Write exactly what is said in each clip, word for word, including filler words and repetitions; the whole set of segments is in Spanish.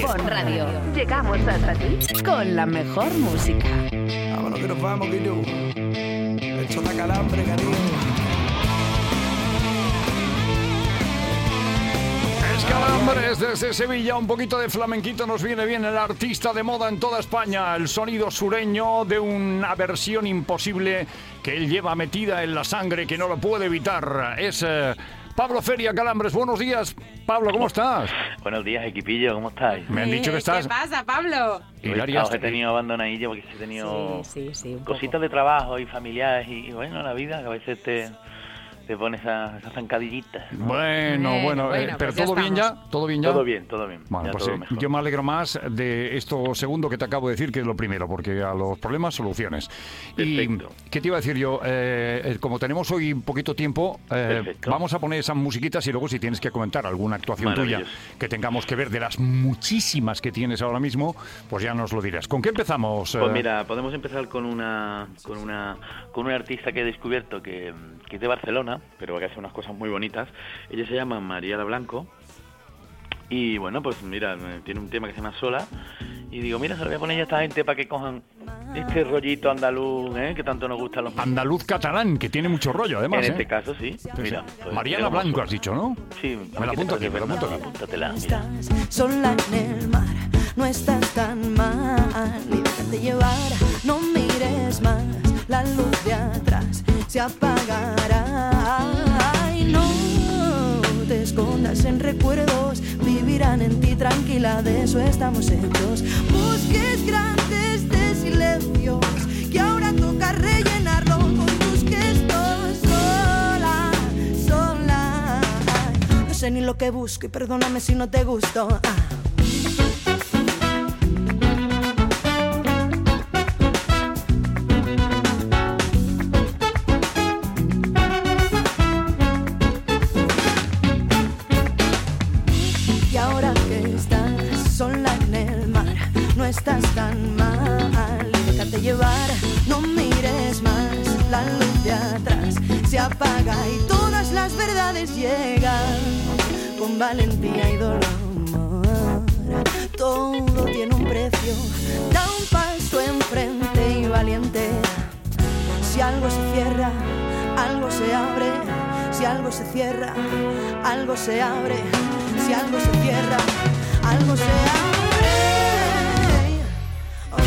Bon Radio. Llegamos hasta ti con la mejor música. Vámonos que nos vamos, que yo. Esto da calambre, cariño. Calambres desde Sevilla, un poquito de flamenquito nos viene bien. El artista de moda en toda España, el sonido sureño de una versión imposible que él lleva metida en la sangre, que no lo puede evitar. Es eh, Pablo Feria. Calambres, buenos días. Pablo, ¿cómo estás? Buenos días, equipillo, ¿cómo estáis? Me han dicho que estás... ¿Qué pasa, Pablo? Hilaria, Os he tenido abandonadillo porque he tenido Sí, sí, sí, un cositas poco. de trabajo y familiares y, y bueno, la vida, que a veces te, te pone esas, esas zancadillitas, ¿no? Bueno, Bueno, bueno, eh, bueno, pero pues ya ¿todo bien ya? estamos. ¿Todo bien ya? Todo bien, todo bien. Bueno, ya pues todo eh, mejor. yo me alegro más de esto segundo que te acabo de decir que es lo primero, porque a los problemas, soluciones. Perfecto. Y, ¿qué te iba a decir yo? Eh, eh, como tenemos hoy un poquito tiempo, eh, Perfecto. vamos a poner esas musiquitas y luego si tienes que comentar alguna actuación tuya Maravilloso. que tengamos que ver de las muchísimas que tienes ahora mismo, pues ya nos lo dirás. ¿Con qué empezamos? Pues eh? mira, podemos empezar con una con una con una artista que he descubierto que, que es de Barcelona, pero que hace unas cosas muy bonitas. Ella se llama Mariela Blanco y bueno, pues mira, tiene un tema que se llama Sola y digo, mira, se lo voy a poner a esta gente para que cojan este rollito andaluz, ¿eh? Que tanto nos gusta a los Andaluz catalán, que tiene mucho rollo además. En ¿eh? este caso, sí. Sí, Mira, sí. pues, Mariana mira cómo Blanco suena. has dicho, ¿no? Sí, Me la apunto aquí, me la apunto aquí. Apúntatela, mira. Estás sola en el mar, no estás tan mal y déjate llevar, no mires más, la luz de atrás se apagará. Ay, no te escondas en recuerdos, vivirán en ti tranquila, de eso estamos hechos. Busques grandes de silencios, que ahora toca rellenarlo con tus gestos. Sola, sola, ay, no sé ni lo que busco y perdóname si no te gusto. Ah. Y ahora que estás sola en el mar, no estás tan mal, déjate llevar, no mires más, la luz de atrás se apaga y todas las verdades llegan con valentía y dolor. Todo tiene un precio, da un paso enfrente y valiente. Si algo se cierra, algo se abre. Si algo se cierra, algo se abre. Si algo se cierra, algo se abre. Oh,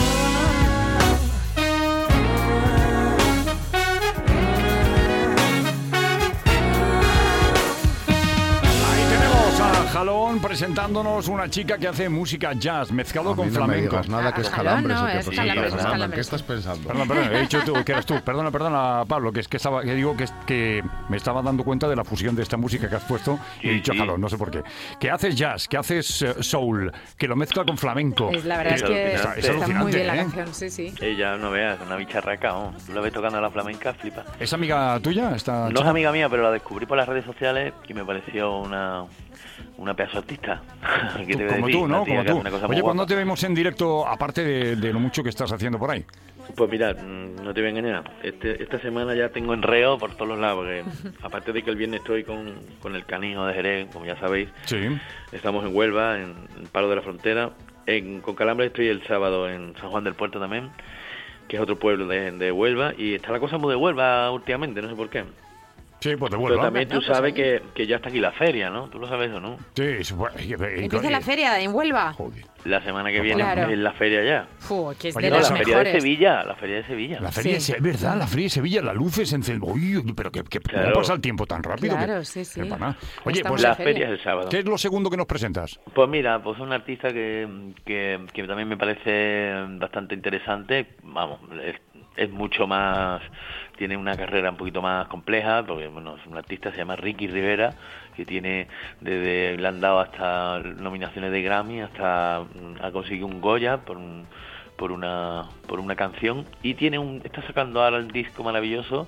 Ahí tenemos a Jalón presentándonos una chica que hace música jazz mezclado A con mí no me flamenco. digas nada que es Ah, calambres. no, o qué es cosa calambres, estás es pensando. calambres. ¿Qué estás pensando? Perdón, perdón, he dicho tú que eras tú. Perdona, perdona, Pablo, que es que estaba, que digo que, que me estaba dando cuenta de la fusión de esta música que has puesto y he Sí, dicho sí. Jalón, no sé por qué. Que haces jazz, que haces eh, soul, que lo mezcla con flamenco. Es, la verdad es Es que alucinante. está Es muy alucinante, bien la ¿eh? canción, sí, sí. Ella, no veas, una bicharraca, ¿no? Tú la ves tocando la flamenca, flipa. ¿Es amiga tuya? Esta No es chica? amiga mía, pero la descubrí por las redes sociales y me pareció una una pedazo artista. ¿Qué Tú- te voy a como decir? tú, Una ¿no? tía Como que hace tú. una cosa muy Oye, ¿cuándo guapa. te vemos en directo, aparte de, de lo mucho que estás haciendo por ahí? Pues mira, mm, no te voy a engañar. Este, esta semana ya tengo enreo por todos los lados, porque aparte de que el viernes estoy con, con el canijo de Jerez, como ya sabéis, Sí. estamos en Huelva, en el Palo de la Frontera. En, con Calambres estoy el sábado en San Juan del Puerto también, que es otro pueblo de, de Huelva, y está la cosa muy de Huelva últimamente, no sé por qué. Sí, pues de Pero Huelva. también tú Bueno, pues sabes ahí. que, que ya está aquí la feria, ¿no? Tú lo sabes o no. Sí, sí, bueno, y- y- Empieza y- la feria en Huelva. Joder. La semana que viene Claro. es la feria ya. Fu, que es Oye, de no, las la feria mejores. de Sevilla, la feria de Sevilla. La feria, Sí. de- es verdad, la feria de Sevilla, las luces encendidas. Uy, pero que, que Claro. ¿cómo pasa el tiempo tan rápido? Claro, que- sí, sí. que para nada. Oye, Estamos pues, en La feria. feria es el sábado. ¿qué es lo segundo que nos presentas? Pues mira, pues un artista que, que, que también me parece bastante interesante. Vamos, es, es mucho más, tiene una carrera un poquito más compleja, porque bueno, es un artista, se llama Ricky Rivera, que tiene desde, le han dado hasta nominaciones de Grammy, hasta mm, ha conseguido un Goya por un, por una por una canción, y tiene un está sacando ahora el disco maravilloso.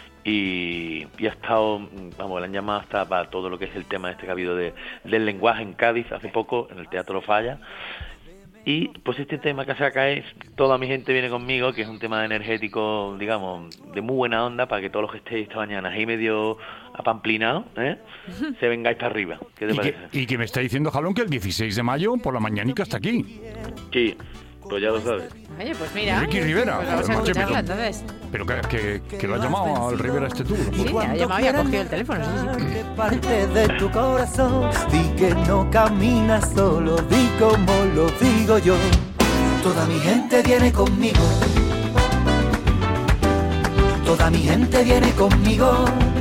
Y, y ha estado, vamos, le han llamado hasta para todo lo que es el tema este que ha habido de, del lenguaje en Cádiz hace poco, en el Teatro Falla. Y pues este tema que saca es Toda mi gente viene conmigo, que es un tema energético, digamos, de muy buena onda, para que todos los que estéis esta mañana ahí medio apamplinado, ¿eh? Se vengáis para arriba. ¿Qué te Y parece? que, y que me está diciendo Jalón que el dieciséis de mayo por la mañanica está aquí. Sí, pues ya lo sabes. Oye, pues mira. Ricky Rivera. Pues vamos a Macho, escucharla pero- entonces. Pero que, que, que lo ha llamado al Rivera este tour. Sí, ha llamado y ha cogido el teléfono. Sí, sí. Que parte de tu corazón, di que no caminas solo, di como lo digo yo. Toda mi gente viene conmigo, toda mi gente viene conmigo.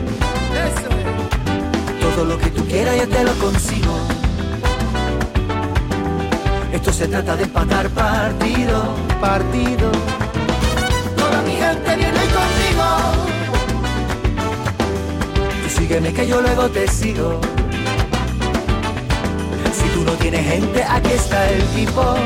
Todo lo que tú quieras yo te lo consigo. Esto se trata de empatar partido, partido. Toda mi gente viene conmigo. Tú sígueme que yo luego te sigo. Si tú no tienes gente, aquí está el tipo.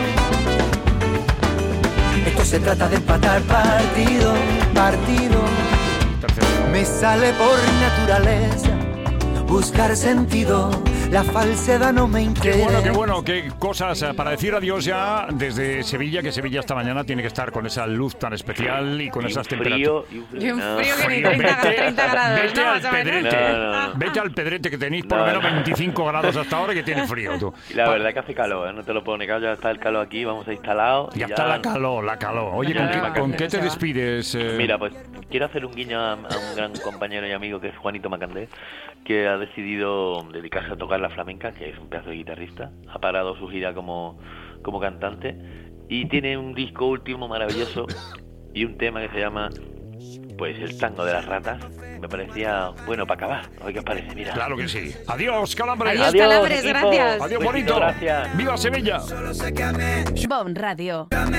Esto se trata de empatar partido, partido. Tercero. Me sale por naturaleza buscar sentido. La falsedad no me Qué interesa. bueno, qué bueno, qué cosas eh, para decir adiós ya desde Sevilla, que Sevilla esta mañana tiene que estar con esa luz tan especial y con Y esas un temperaturas. frío, y un Y frío. un No, frío que ni Frío, treinta, vete, treinta grados, vete ¿no? al Más o menos. pedrete, No, no, no. vete al pedrete que tenéis por No, lo menos no. veinticinco grados hasta ahora y que tiene frío tú. Y la verdad que hace calor, ¿eh? No te lo puedo negar, ya está el calor aquí, vamos a instalados. Ya está la calor, la calor. Oye, Ya ¿con de qué, vacaciones con qué te se va. despides? eh? Mira, pues quiero hacer un guiño a, a un gran compañero y amigo que es Juanito Macandé, que ha decidido dedicarse a tocar la flamenca, que es un pedazo de guitarrista, ha parado su gira como, como cantante y tiene un disco último maravilloso y un tema que se llama pues el tango de las ratas. Me parecía bueno para acabar. ¿O qué os parece? Mira. Claro que sí. Adiós, Calambres. Adiós, Calambres, equipo. gracias. Adiós, Besito, bonito. Gracias. ¡Viva Sevilla! Bon Radio.